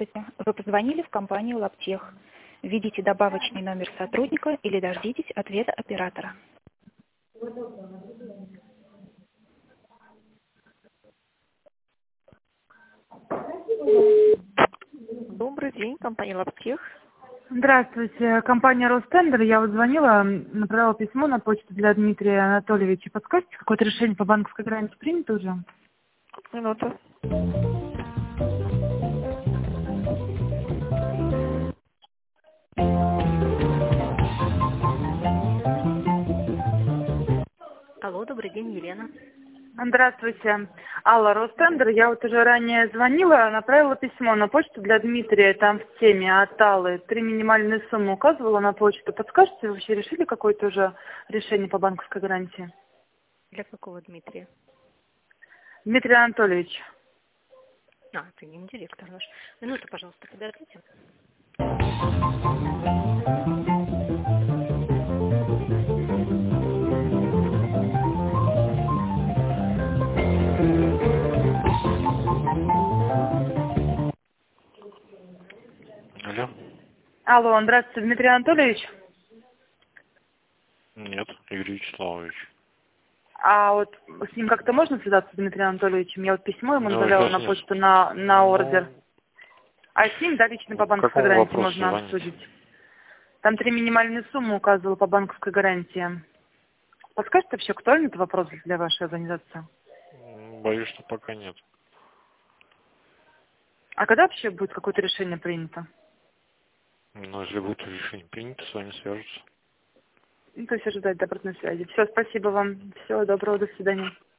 Здравствуйте. Вы позвонили в компанию «Лаптех». Введите добавочный номер сотрудника или дождитесь ответа оператора. Добрый день, компания «Лаптех». Здравствуйте, компания «Ростендер». Я вот звонила, направила письмо на почту для Дмитрия Анатольевича. Подскажите, какое-то решение по банковской гарантии принято уже? Минуту. Алло, добрый день, Елена. Здравствуйте. Алла, «Ростендер». Я вот уже ранее звонила, направила письмо на почту для Дмитрия. Там в теме от Аллы 3 минимальные суммы указывала на почту. Подскажете, вы вообще решили какое-то уже решение по банковской гарантии? Для какого Дмитрия? Дмитрий Анатольевич. Это не директор наш. Минуту, пожалуйста, подождите. Алло. Алло, здравствуйте, Дмитрий Анатольевич. Нет, Юрий Вячеславович. А вот с ним как-то можно связаться, с Дмитрием Анатольевичем? Я вот письмо ему Ну, направляла сейчас на нет. почту на ордер. А с ним, да, лично по По банковской какому гарантии вопросу можно звоните? обсудить. Там 3 минимальные суммы указывала по банковской гарантии. Подскажете вообще, актуальный это вопрос для вашей организации? Боюсь, что пока нет. А когда вообще будет какое-то решение принято? Но если будет решение принято, с вами свяжутся. Ну, то есть ожидать обратной связи. Все, спасибо вам. Всего доброго, до свидания.